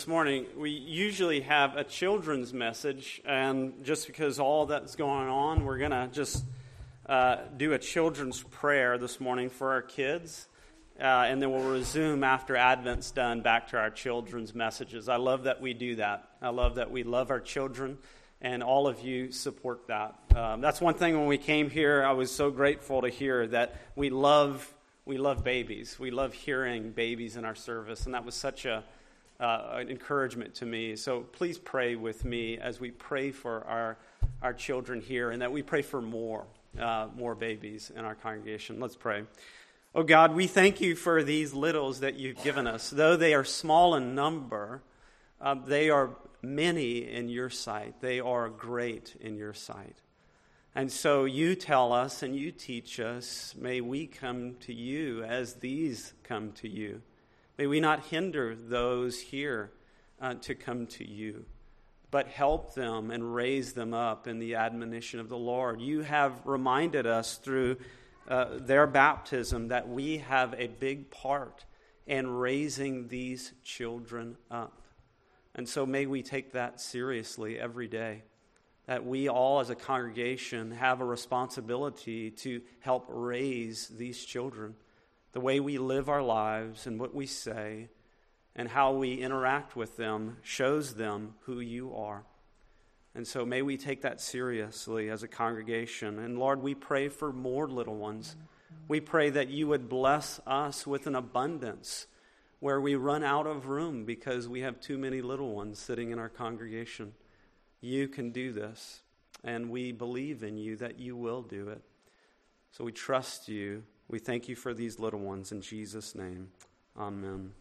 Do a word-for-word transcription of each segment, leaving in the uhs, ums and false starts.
This morning, we usually have a children's message, and just because all that's going on, we're going to just uh, do a children's prayer this morning for our kids, uh, and then we'll resume after Advent's done back to our children's messages. I love that we do that. I love that we love our children, and all of you support that. Um, that's one thing when we came here, I was so grateful to hear that we love, we love babies. We love hearing babies in our service, and that was such a Uh, an encouragement to me. So please pray with me as we pray for our our children here, and that we pray for more, uh, more babies in our congregation. Let's pray. Oh God, we thank you for these littles that you've given us. Though they are small in number, uh, they are many in your sight. They are great in your sight. And so you tell us and you teach us, may we come to you as these come to you. May we not hinder those here uh, to come to you, but help them and raise them up in the admonition of the Lord. You have reminded us through uh, their baptism that we have a big part in raising these children up. And so may we take that seriously every day, that we all as a congregation have a responsibility to help raise these children. The way we live our lives and what we say and how we interact with them shows them who you are. And so may we take that seriously as a congregation. And Lord, we pray for more little ones. We pray that you would bless us with an abundance where we run out of room because we have too many little ones sitting in our congregation. You can do this, and we believe in you that you will do it. So we trust you. We thank you for these little ones in Jesus' name. Amen.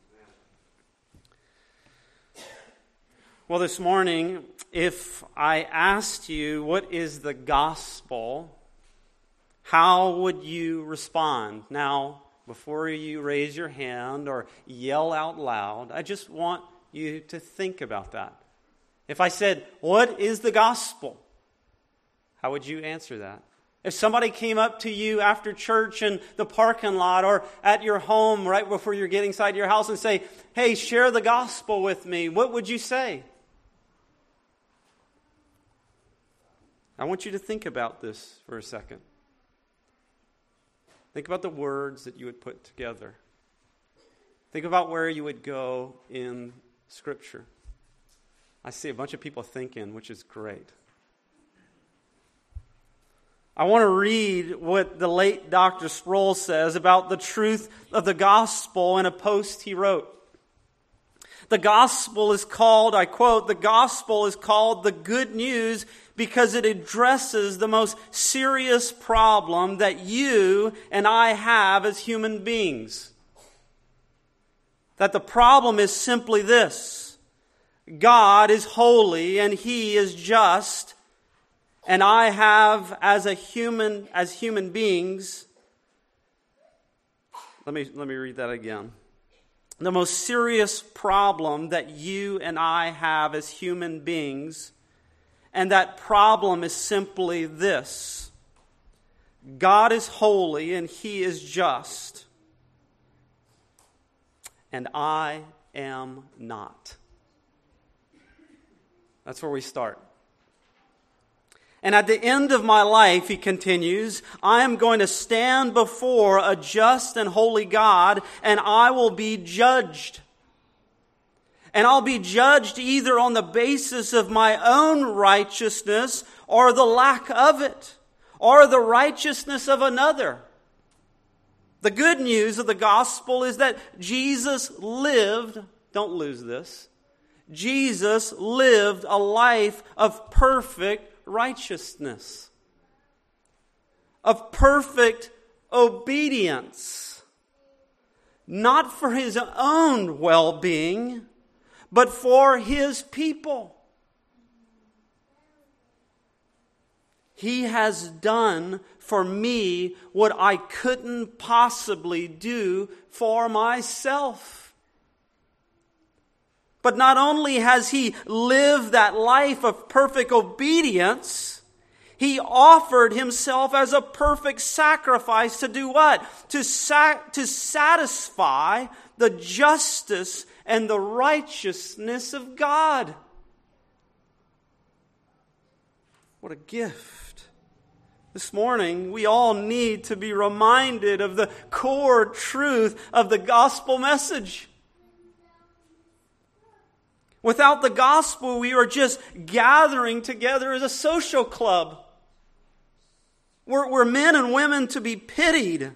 Well, this morning, if I asked you what is the gospel, how would you respond? Now, before you raise your hand or yell out loud, I just want you to think about that. If I said, what is the gospel? How would you answer that? If somebody came up to you after church in the parking lot or at your home right before you're getting inside your house and say, hey, share the gospel with me, what would you say? I want you to think about this for a second. Think about the words that you would put together. Think about where you would go in Scripture. I see a bunch of people thinking, which is great. I want to read what the late Doctor Sproul says about the truth of the gospel in a post he wrote. The gospel is called, I quote, the gospel is called the good news because it addresses the most serious problem that you and I have as human beings. That the problem is simply this: God is holy and He is just. And I have, as a human, as human beings, let me let me read that again. The most serious problem that you and I have as human beings, and that problem is simply this: God is holy and He is just, and I am not. That's where we start. And at the end of my life, he continues, I am going to stand before a just and holy God, and I will be judged. And I'll be judged either on the basis of my own righteousness or the lack of it, or the righteousness of another. The good news of the gospel is that Jesus lived, don't lose this, Jesus lived a life of perfect righteousness, of perfect obedience, not for His own well-being, but for His people. He has done for me what I couldn't possibly do for myself. But not only has He lived that life of perfect obedience, He offered Himself as a perfect sacrifice to do what? To, sa- to satisfy the justice and the righteousness of God. What a gift. This morning, we all need to be reminded of the core truth of the gospel message. Without the gospel, we are just gathering together as a social club. We're, we're men and women to be pitied.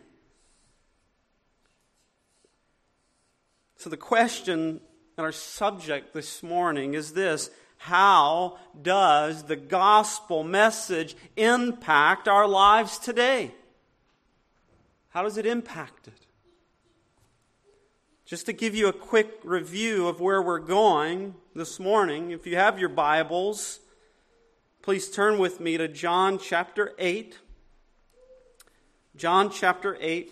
So the question and our subject this morning is this: how does the gospel message impact our lives today? How does it impact it? Just to give you a quick review of where we're going this morning, if you have your Bibles, please turn with me to John chapter eight. John chapter eight.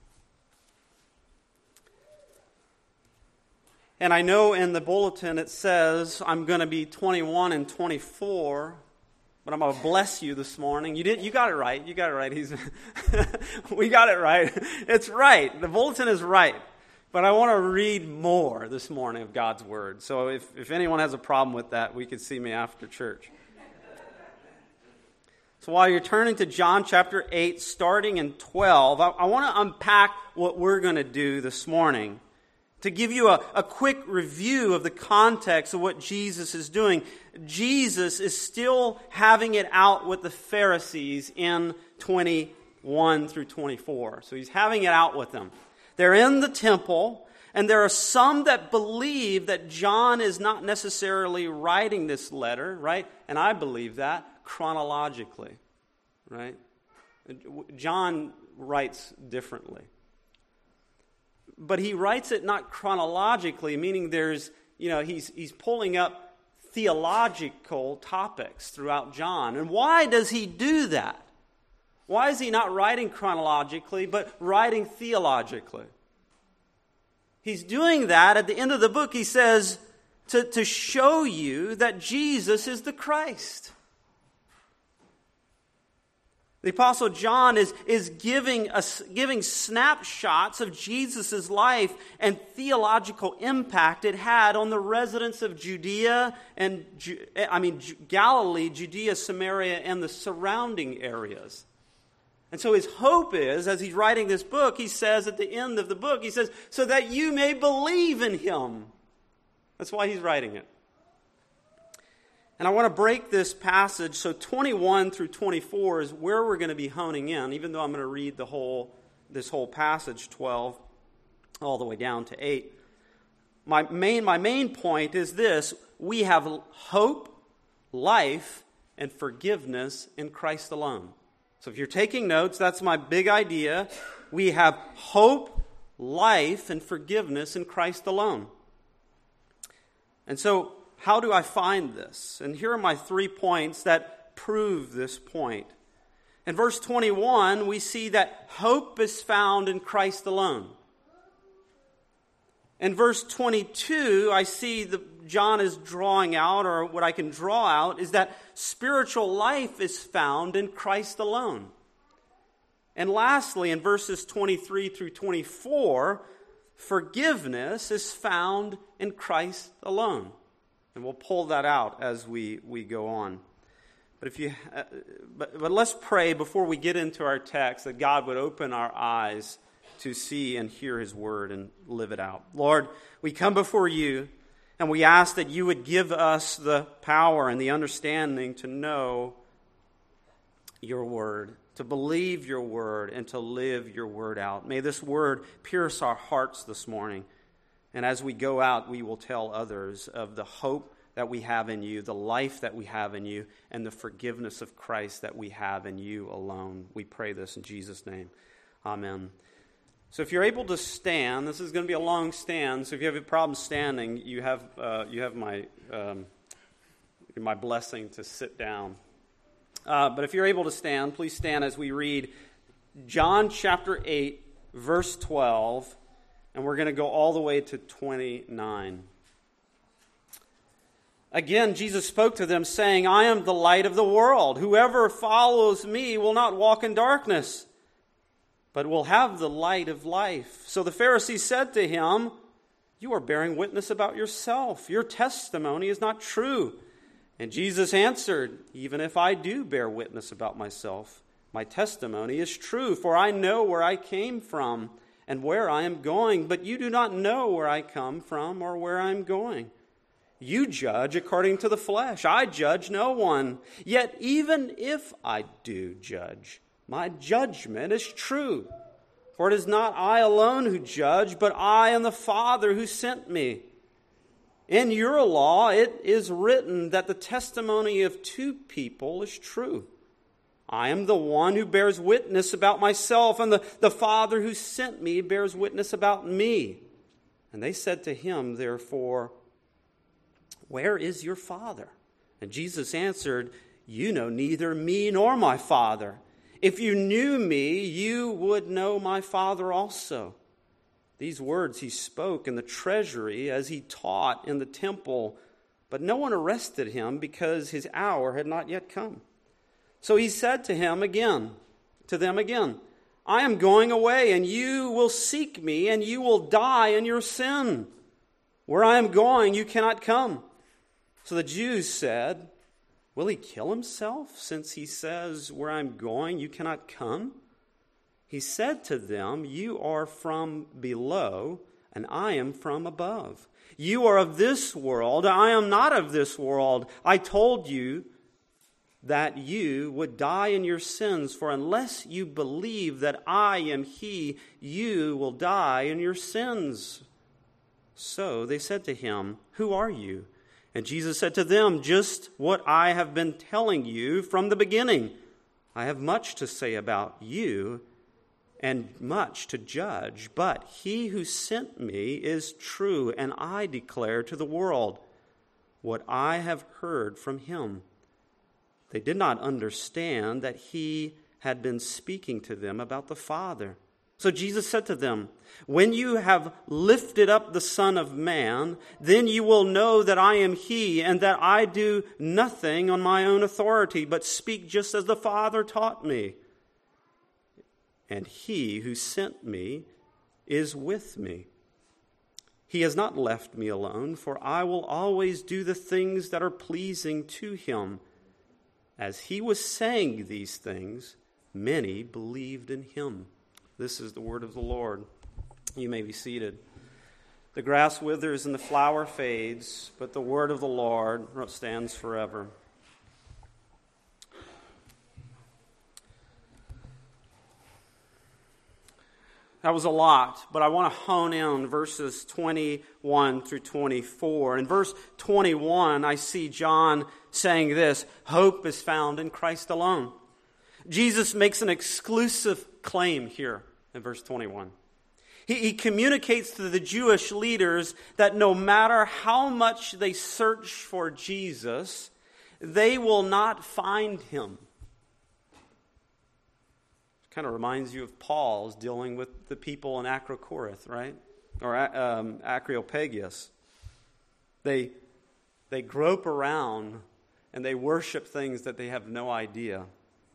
And I know in the bulletin it says I'm going to be twenty-one and twenty-four, but I'm going to bless you this morning. You did, you got it right. You got it right. He's, we got it right. It's right. The bulletin is right. But I want to read more this morning of God's Word. So if, if anyone has a problem with that, we can see me after church. So while you're turning to John chapter eight, starting in twelve, I, I want to unpack what we're going to do this morning. To give you a, a quick review of the context of what Jesus is doing. Jesus is still having it out with the Pharisees in twenty-one through twenty-four. So he's having it out with them. They're in the temple, and there are some that believe that John is not necessarily writing this letter, right? And I believe that chronologically, right? John writes differently. But he writes it not chronologically, meaning there's, you know, he's he's pulling up theological topics throughout John. And why does he do that? Why is he not writing chronologically, but writing theologically? He's doing that at the end of the book. He says, to, to show you that Jesus is the Christ. The Apostle John is, is giving us giving snapshots of Jesus' life and theological impact it had on the residents of Judea and I mean Galilee, Judea, Samaria, and the surrounding areas. And so his hope is, as he's writing this book, he says at the end of the book, he says, so that you may believe in him. That's why he's writing it. And I want to break this passage, so twenty-one through twenty-four is where we're going to be honing in, even though I'm going to read the whole this whole passage, twelve, all the way down to eight. My main, my main point is this: we have hope, life, and forgiveness in Christ alone. So if you're taking notes, that's my big idea. We have hope, life, and forgiveness in Christ alone. And so, how do I find this? And here are my three points that prove this point. In verse twenty-one, we see that hope is found in Christ alone. In verse twenty-two, I see that John is drawing out, or what I can draw out, is that spiritual life is found in Christ alone. And lastly, in verses twenty-three through twenty-four, forgiveness is found in Christ alone. And we'll pull that out as we, we go on. But if you, uh, but, but let's pray before we get into our text that God would open our eyes to see and hear His Word and live it out. Lord, we come before You and we ask that You would give us the power and the understanding to know Your Word, to believe Your Word, and to live Your Word out. May this Word pierce our hearts this morning. And as we go out, we will tell others of the hope that we have in You, the life that we have in You, and the forgiveness of Christ that we have in You alone. We pray this in Jesus' name. Amen. So if you're able to stand, this is going to be a long stand, so if you have a problem standing, you have uh, you have my um, my blessing to sit down. Uh, but if you're able to stand, please stand as we read John chapter eight, verse twelve, and we're going to go all the way to twenty-nine. Again, Jesus spoke to them, saying, I am the light of the world. Whoever follows me will not walk in darkness, but will have the light of life. So the Pharisees said to him, You are bearing witness about yourself. Your testimony is not true." And Jesus answered, "Even if I do bear witness about myself, my testimony is true, for I know where I came from and where I am going, but you do not know where I come from or where I am going. You judge according to the flesh. I judge no one. Yet even if I do judge, my judgment is true. For it is not I alone who judge, but I and the Father who sent me. In your law it is written that the testimony of two people is true. I am the one who bears witness about myself, and the, the Father who sent me bears witness about me." And they said to him, therefore, "Where is your Father?" And Jesus answered, "You know neither me nor my Father. If you knew me, you would know my Father also." These words he spoke in the treasury as he taught in the temple, but no one arrested him because his hour had not yet come. So he said to him again, to them again, "I am going away, and you will seek me, and you will die in your sin. Where I am going, you cannot come." So the Jews said, "Will he kill himself, since he says, 'Where I am going, you cannot come'?" He said to them, "You are from below, and I am from above. You are of this world, I am not of this world. I told you that you would die in your sins, for unless you believe that I am he, you will die in your sins." So they said to him, "Who are you?" And Jesus said to them, "Just what I have been telling you from the beginning. I have much to say about you and much to judge, but he who sent me is true, and I declare to the world what I have heard from him." They did not understand that he had been speaking to them about the Father. So Jesus said to them, "When you have lifted up the Son of Man, then you will know that I am he, and that I do nothing on my own authority, but speak just as the Father taught me. And he who sent me is with me. He has not left me alone, for I will always do the things that are pleasing to him." As he was saying these things, many believed in him. This is the word of the Lord. You may be seated. The grass withers and the flower fades, but the word of the Lord stands forever. That was a lot, but I want to hone in on verses twenty-one through twenty-four. In verse twenty-one, I see John saying this: hope is found in Christ alone. Jesus makes an exclusive claim here in verse twenty-one. He, he communicates to the Jewish leaders that no matter how much they search for Jesus, they will not find him. Kind of reminds you of Paul's dealing with the people in Acrocorith, right? Or um, Areopagus. They, they grope around and they worship things that they have no idea.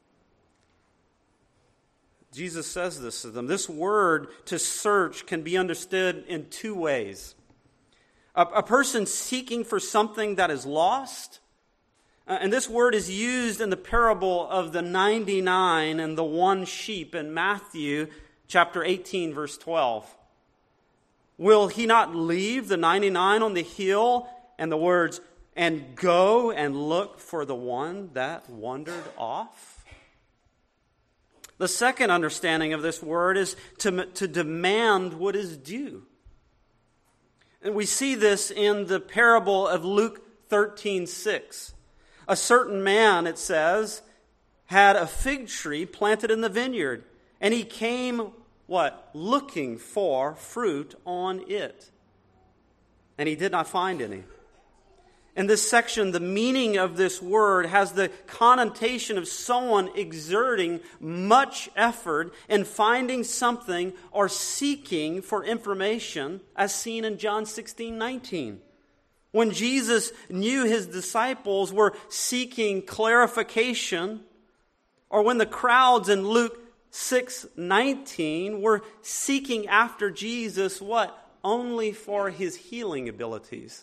Jesus says this to them. This word to search can be understood in two ways. A, a person seeking for something that is lost. Uh, and this word is used in the parable of the ninety-nine and the one sheep in Matthew chapter eighteen, verse twelve. Will he not leave the ninety-nine on the hill, and the words, and go and look for the one that wandered off? The second understanding of this word is to, to demand what is due. And we see this in the parable of Luke thirteen six. A certain man, it says, had a fig tree planted in the vineyard, and he came, what? Looking for fruit on it. And he did not find any. In this section, the meaning of this word has the connotation of someone exerting much effort in finding something or seeking for information, as seen in John sixteen nineteen. When Jesus knew his disciples were seeking clarification, or when the crowds in Luke six nineteen were seeking after Jesus, what? only for his healing abilities.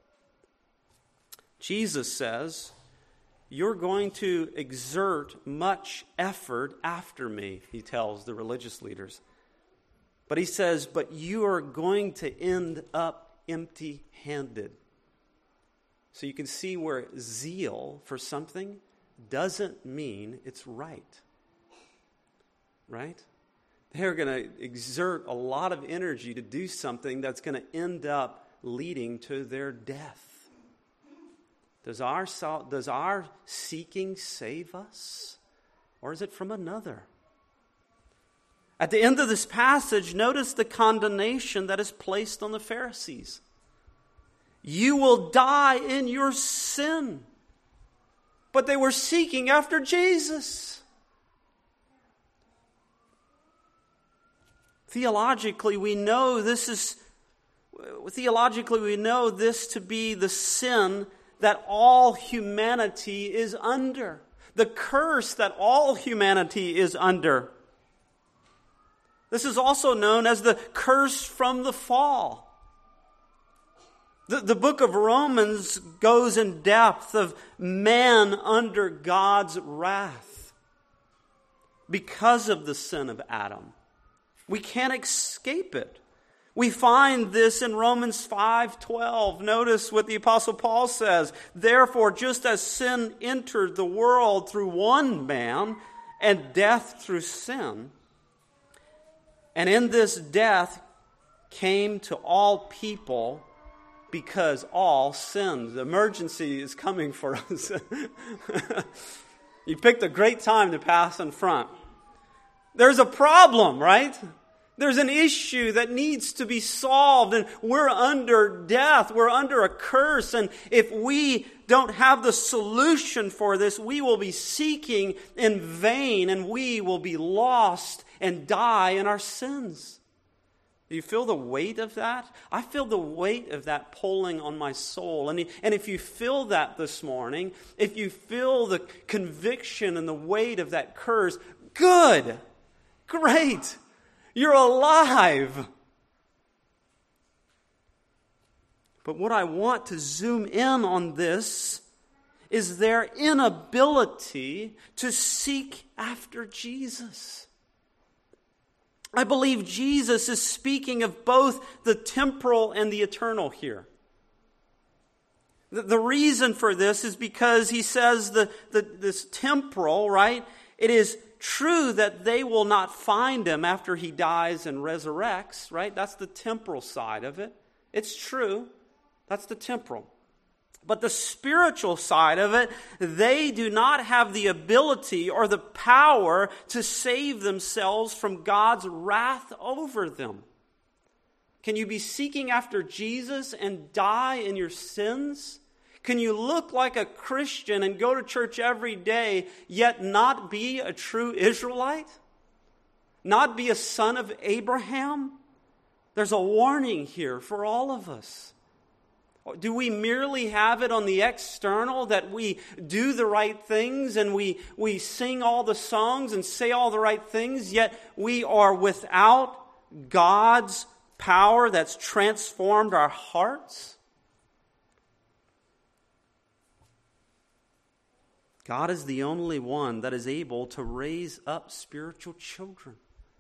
Jesus says, you're going to exert much effort after me, he tells the religious leaders. But he says, but you are going to end up empty-handed. So you can see where zeal for something doesn't mean it's right. Right? They're going to exert a lot of energy to do something that's going to end up leading to their death. Does our, does our seeking save us? Or is it from another? At the end of this passage, notice the condemnation that is placed on the Pharisees. You will die in your sin. But they were seeking after Jesus. Theologically, we know this is theologically we know this to be the sin that all humanity is under. The curse that all humanity is under. This is also known as the curse from the fall. The, the book of Romans goes in depth of man under God's wrath because of the sin of Adam. We can't escape it. We find this in Romans five twelve. Notice what the Apostle Paul says. Therefore, just as sin entered the world through one man, and death through sin, and in this death came to all people because all sinned. The emergency is coming for us. You picked a great time to pass in front. There's a problem, right? There's an issue that needs to be solved, and we're under death. We're under a curse, and if we don't have the solution for this, we will be seeking in vain, and we will be lost and die in our sins. Do you feel the weight of that? I feel the weight of that pulling on my soul. And, and if you feel that this morning, if you feel the conviction and the weight of that curse, good, great. You're alive. But what I want to zoom in on this is their inability to seek after Jesus. I believe Jesus is speaking of both the temporal and the eternal here. The, the reason for this is because he says the, the this temporal, right? It is true that they will not find him after he dies and resurrects, right? That's the temporal side of it. It's true. That's the temporal. But the spiritual side of it, they do not have the ability or the power to save themselves from God's wrath over them. Can you be seeking after Jesus and die in your sins? Can you look like a Christian and go to church every day, yet not be a true Israelite? Not be a son of Abraham? There's a warning here for all of us. Do we merely have it on the external that we do the right things and we, we sing all the songs and say all the right things, yet we are without God's power that's transformed our hearts? God is the only one that is able to raise up spiritual children.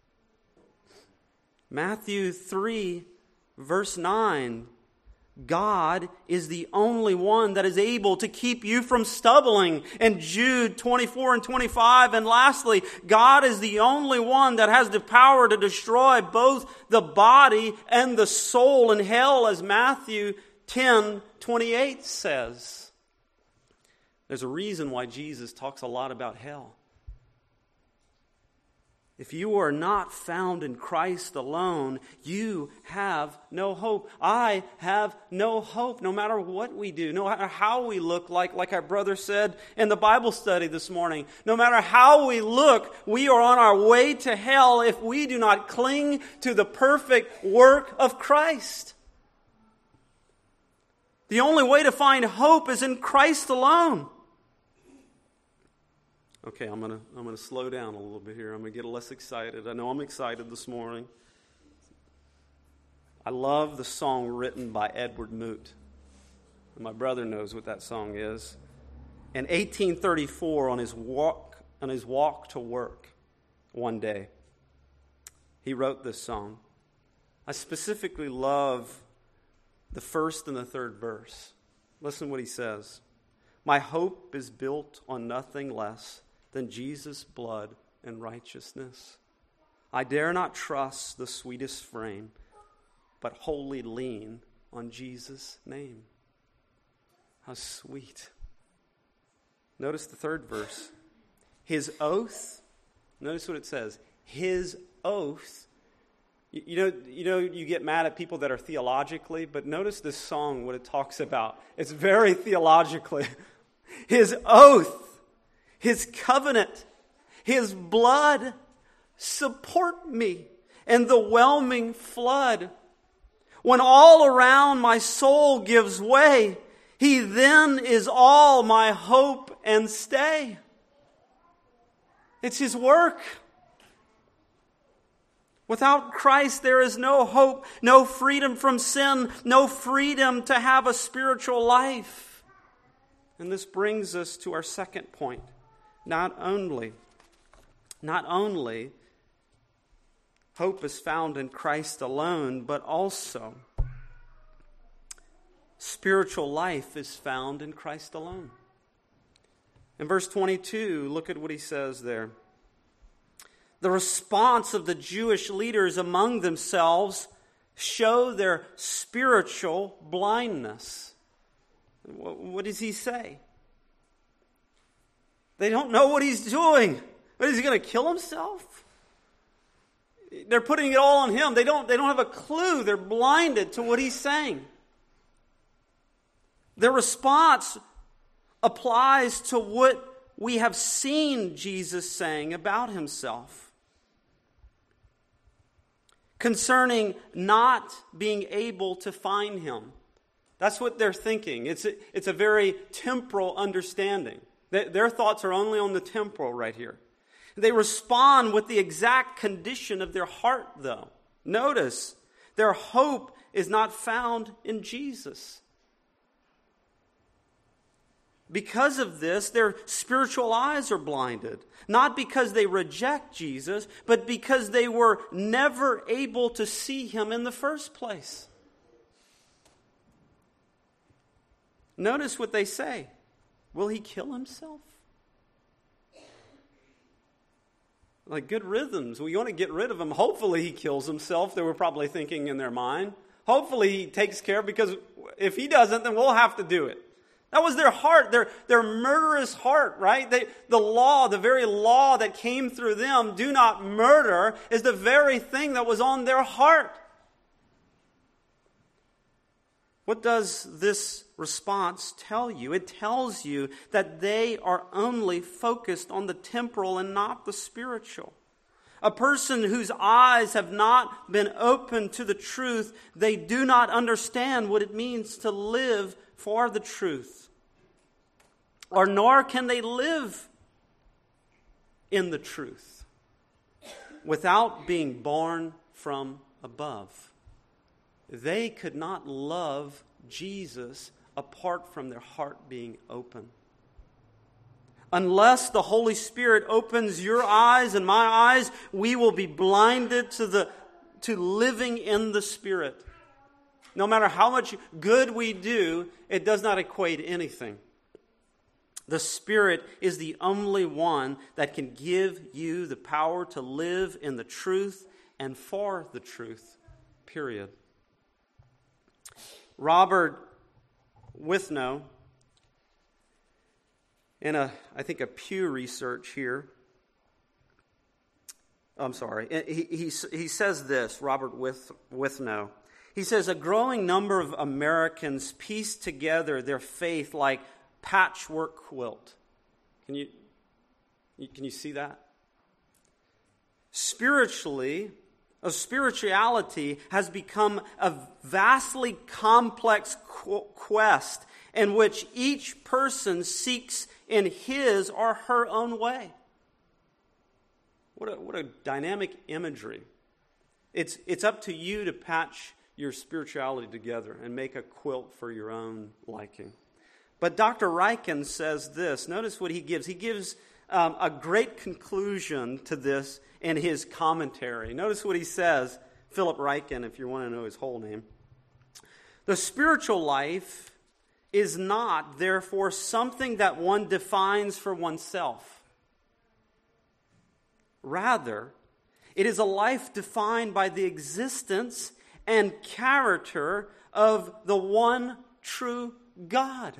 Matthew three, verse nine. God is the only one that is able to keep you from stumbling. And Jude twenty-four and twenty-five. And lastly, God is the only one that has the power to destroy both the body and the soul in hell, as Matthew ten twenty-eight says. There's a reason why Jesus talks a lot about hell. If you are not found in Christ alone, you have no hope. I have no hope, no matter what we do, no matter how we look, like, like our brother said in the Bible study this morning. No matter how we look, we are on our way to hell if we do not cling to the perfect work of Christ. The only way to find hope is in Christ alone. Okay, I'm gonna I'm gonna slow down a little bit here. I'm gonna get less excited. I know I'm excited this morning. I love the song written by Edward Moot. My brother knows what that song is. In eighteen thirty-four, on his walk, on his walk to work one day, he wrote this song. I specifically love the first and the third verse. Listen what he says. My hope is built on nothing less than Jesus' blood and righteousness. I dare not trust the sweetest frame, but wholly lean on Jesus' name. How sweet. Notice the third verse. His oath, notice what it says. His oath. You, you know, you know, you get mad at people that are theologically, but notice this song, what it talks about. It's very theologically. His oath, his covenant, his blood support me in the whelming flood. When all around my soul gives way, he then is all my hope and stay. It's his work. Without Christ, there is no hope, no freedom from sin, no freedom to have a spiritual life. And this brings us to our second point. Not only, not only hope is found in Christ alone, but also spiritual life is found in Christ alone. In verse twenty-two, look at what he says there. The response of the Jewish leaders among themselves show their spiritual blindness. What does he say? They don't know what he's doing. What, is he going to kill himself? They're putting it all on him. They don't, they don't have a clue. They're blinded to what he's saying. Their response applies to what we have seen Jesus saying about himself concerning not being able to find him. That's what they're thinking. It's a, it's a very temporal understanding. Their, their thoughts are only on the temporal right here. They respond with the exact condition of their heart, though. Notice, their hope is not found in Jesus. Because of this, their spiritual eyes are blinded. Not because they reject Jesus, but because they were never able to see him in the first place. Notice what they say. Will he kill himself? Like good rhythms. We want to get rid of him. Hopefully he kills himself. They were probably thinking in their mind. Hopefully he takes care, because if he doesn't, then we'll have to do it. That was their heart, their, their murderous heart, right? They, the law, the very law that came through them, do not murder, is the very thing that was on their heart. What does this response tell you? It tells you that they are only focused on the temporal and not the spiritual. A person whose eyes have not been opened to the truth, they do not understand what it means to live for the truth. Or nor can they live in the truth without being born from above. They could not love Jesus apart from their heart being open. Unless the Holy Spirit opens your eyes and my eyes, we will be blinded to the to living in the Spirit. No matter how much good we do, it does not equate anything. The Spirit is the only one that can give you the power to live in the truth and for the truth, period. Robert Withnow, in a, I think a Pew Research here, I'm sorry, he, he, he says this, Robert With, Withnow. He says, a growing number of Americans piece together their faith like patchwork quilt. Can you, can you see that? Spiritually, a spirituality has become a vastly complex quest in which each person seeks in his or her own way. What a, what a dynamic imagery. It's, it's up to you to patch your spirituality together and make a quilt for your own liking. But Doctor Ryken says this. Notice what he gives. He gives um, a great conclusion to this in his commentary. Notice what he says. Philip Ryken, if you want to know his whole name. The spiritual life is not, therefore, something that one defines for oneself. Rather, it is a life defined by the existence and character of the one true God.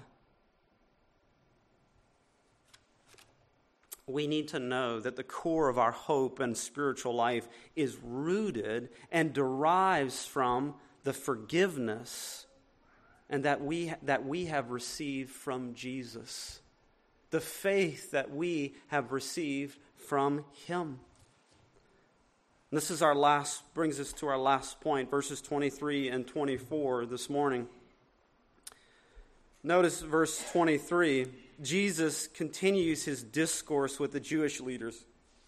We need to know that the core of our hope and spiritual life is rooted and derives from the forgiveness and that we that we have received from Jesus. The faith that we have received from Him. This is our last, brings us to our last point, verses twenty-three and twenty-four this morning. Notice verse twenty-three. Jesus continues his discourse with the Jewish leaders.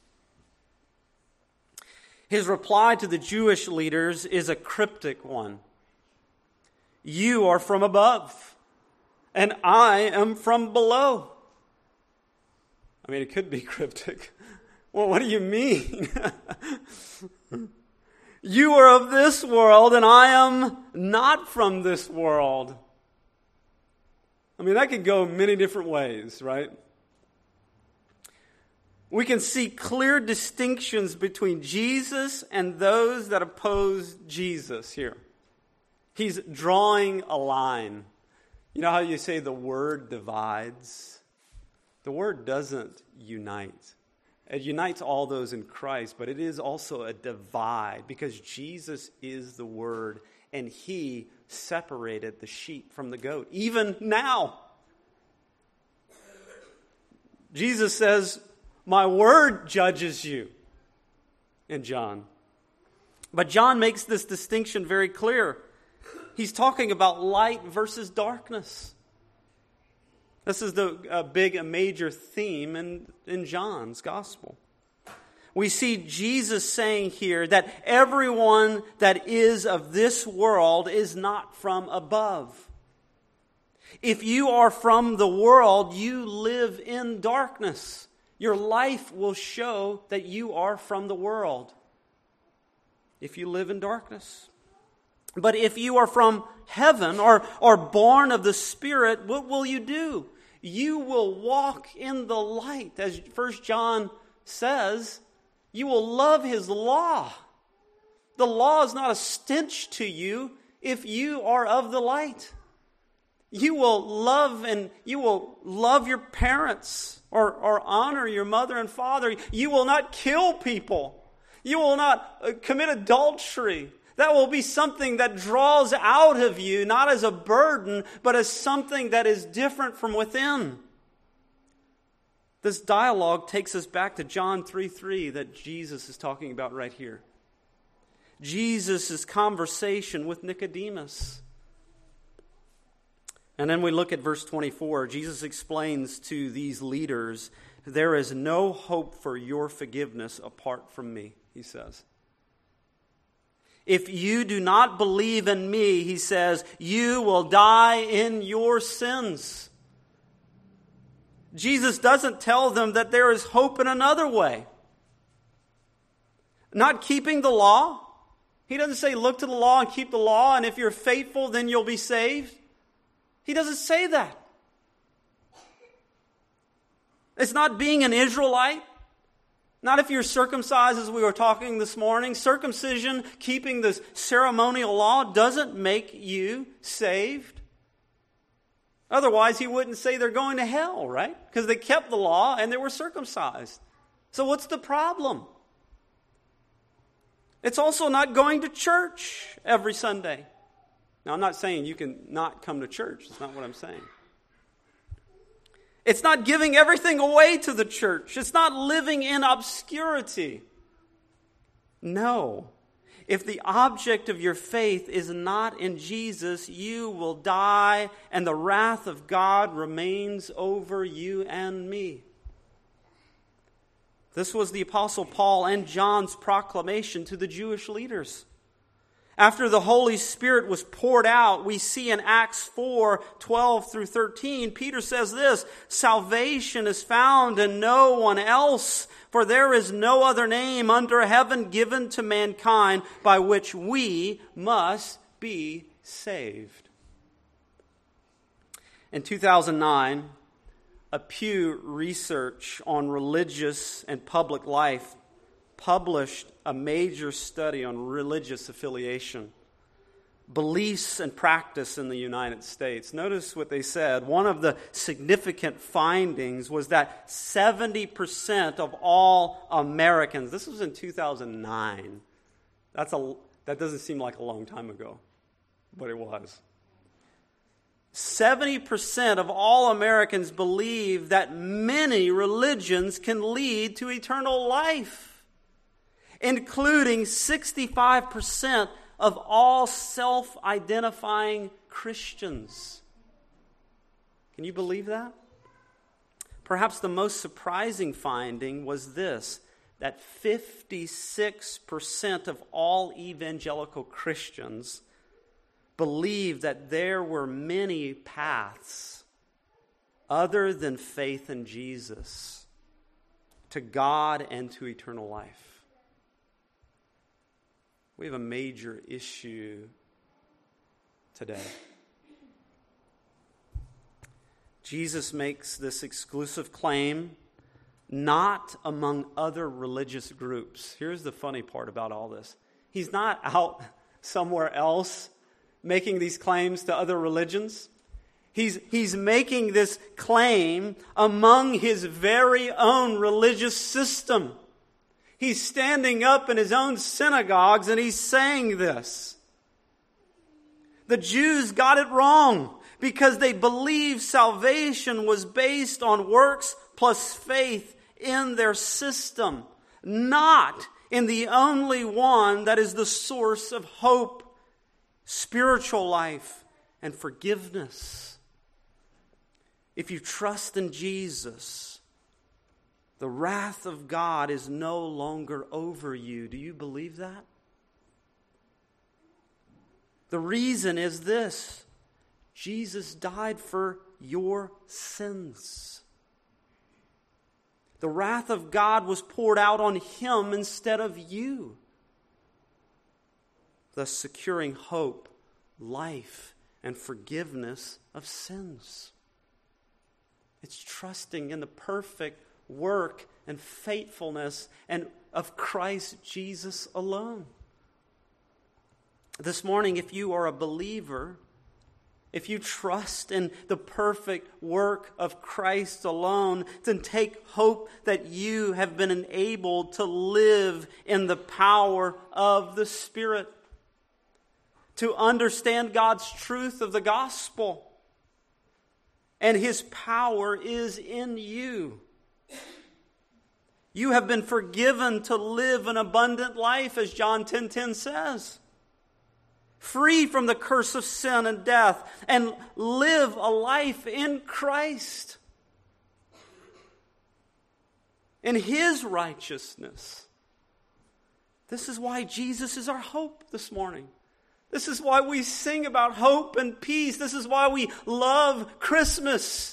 His reply to the Jewish leaders is a cryptic one. You are from above, and I am from below. I mean, it could be cryptic. Well, what do you mean? You are of this world, and I am not from this world. I mean, that could go many different ways, right? We can see clear distinctions between Jesus and those that oppose Jesus here. He's drawing a line. You know how you say the word divides? The word doesn't unite. It unites all those in Christ, but it is also a divide because Jesus is the Word and He separated the sheep from the goat. Even now, Jesus says, my Word judges you in John. But John makes this distinction very clear. He's talking about light versus darkness. This is the uh, big, a major theme in, in John's gospel. We see Jesus saying here that everyone that is of this world is not from above. If you are from the world, you live in darkness. Your life will show that you are from the world if you live in darkness. But if you are from heaven or, or born of the Spirit, what will you do? You will walk in the light. As First John says, you will love His law. The law is not a stench to you if you are of the light. You will love and you will love your parents or, or honor your mother and father. You will not kill people. You will not commit adultery. That will be something that draws out of you, not as a burden, but as something that is different from within. This dialogue takes us back to John three three that Jesus is talking about right here. Jesus' conversation with Nicodemus. And then we look at verse twenty-four. Jesus explains to these leaders, there is no hope for your forgiveness apart from me, he says. If you do not believe in me, he says, you will die in your sins. Jesus doesn't tell them that there is hope in another way. Not keeping the law. He doesn't say look to the law and keep the law, and if you're faithful, then you'll be saved. He doesn't say that. It's not being an Israelite. Not if you're circumcised, as we were talking this morning. Circumcision, keeping the ceremonial law, doesn't make you saved. Otherwise, he wouldn't say they're going to hell, right? Because they kept the law and they were circumcised. So what's the problem? It's also not going to church every Sunday. Now, I'm not saying you can not come to church. That's not what I'm saying. It's not giving everything away to the church. It's not living in obscurity. No. If the object of your faith is not in Jesus, you will die, and the wrath of God remains over you and me. This was the Apostle Paul and John's proclamation to the Jewish leaders. After the Holy Spirit was poured out, we see in Acts four, twelve through thirteen, Peter says this, "Salvation is found in no one else, for there is no other name under heaven given to mankind by which we must be saved." In two thousand nine, a Pew Research on religious and public life published a major study on religious affiliation, beliefs and practice in the United States. Notice what they said. One of the significant findings was that seventy percent of all Americans, this was in two thousand nine. That's a, that doesn't seem like a long time ago, but it was. seventy percent of all Americans believe that many religions can lead to eternal life, including sixty-five percent of all self-identifying Christians. Can you believe that? Perhaps the most surprising finding was this, that fifty-six percent of all evangelical Christians believe that there were many paths other than faith in Jesus to God and to eternal life. We have a major issue today. Jesus makes this exclusive claim not among other religious groups. Here's the funny part about all this. He's not out somewhere else making these claims to other religions. He's, he's making this claim among his very own religious system. He's standing up in his own synagogues and he's saying this. The Jews got it wrong because they believed salvation was based on works plus faith in their system, not in the only one that is the source of hope, spiritual life, and forgiveness. If you trust in Jesus, the wrath of God is no longer over you. Do you believe that? The reason is this: Jesus died for your sins. The wrath of God was poured out on him instead of you, thus securing hope, life, and forgiveness of sins. It's trusting in the perfect work and faithfulness and of Christ Jesus alone. This morning, if you are a believer, if you trust in the perfect work of Christ alone, then take hope that you have been enabled to live in the power of the Spirit, to understand God's truth of the gospel, and His power is in you. You have been forgiven to live an abundant life, as John ten ten says. Free from the curse of sin and death, and live a life in Christ, in His righteousness. This is why Jesus is our hope this morning. This is why we sing about hope and peace. This is why we love Christmas.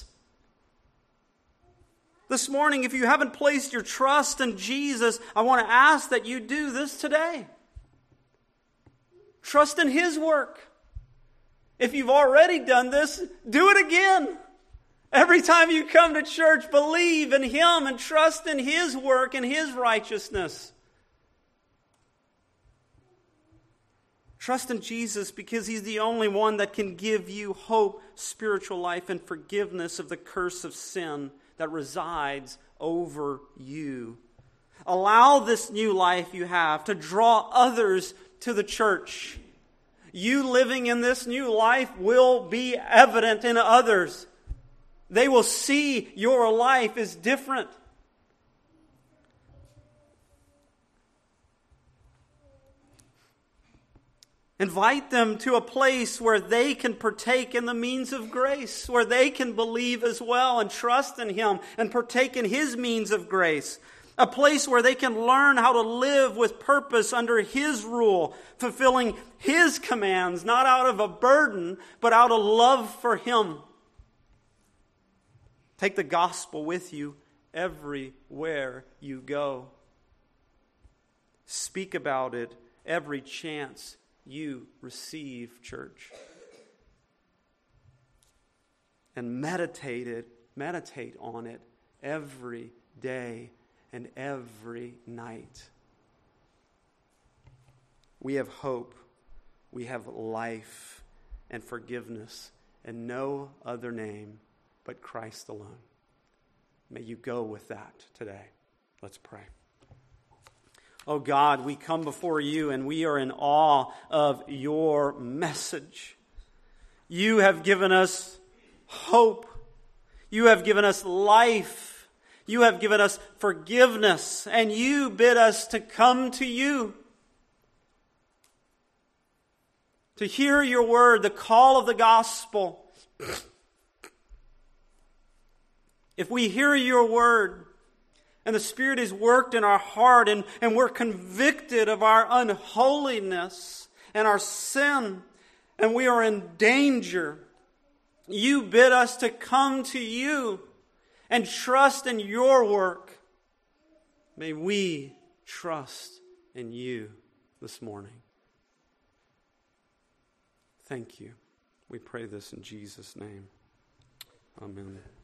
This morning, if you haven't placed your trust in Jesus, I want to ask that you do this today. Trust in His work. If you've already done this, do it again. Every time you come to church, believe in Him and trust in His work and His righteousness. Trust in Jesus because He's the only one that can give you hope, spiritual life, and forgiveness of the curse of sin that resides over you. Allow this new life you have to draw others to the church. You living in this new life will be evident in others. They will see your life is different. Invite them to a place where they can partake in the means of grace, where they can believe as well and trust in Him and partake in His means of grace. A place where they can learn how to live with purpose under His rule, fulfilling His commands, not out of a burden, but out of love for Him. Take the gospel with you everywhere you go. Speak about it every chance you receive, church. And meditate it, meditate on it every day and every night. We have hope, we have life and forgiveness, and no other name but Christ alone. May you go with that today. Let's pray. Oh God, we come before you and we are in awe of your message. You have given us hope. You have given us life. You have given us forgiveness. And you bid us to come to you. To hear your word, the call of the gospel. If we hear your word, and the Spirit is worked in our heart, and, and we're convicted of our unholiness and our sin, and we are in danger, you bid us to come to you and trust in your work. May we trust in you this morning. Thank you. We pray this in Jesus' name. Amen.